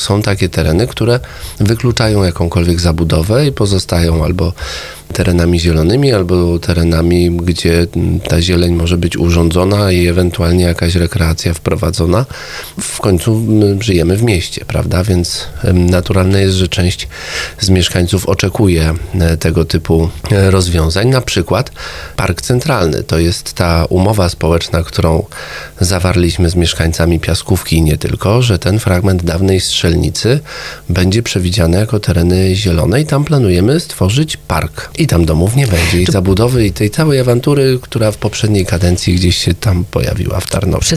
są takie tereny, które wykluczają jakąkolwiek zabudowę i pozostają albo terenami zielonymi, albo terenami, gdzie ta zieleń może być urządzona i ewentualnie jakaś rekreacja wprowadzona. W końcu my żyjemy w mieście, prawda? Więc naturalne jest, że część z mieszkańców oczekuje tego typu rozwiązań. Na przykład Park Centralny. To jest ta umowa społeczna, którą zawarliśmy z mieszkańcami Piaskówki i nie tylko, że ten fragment dawnej strzelnicy będzie przewidziany jako tereny zielone i tam planujemy stworzyć park. I tam domów nie będzie, i zabudowy, i tej całej awantury, która w poprzedniej kadencji gdzieś się tam pojawiła w Tarnowie.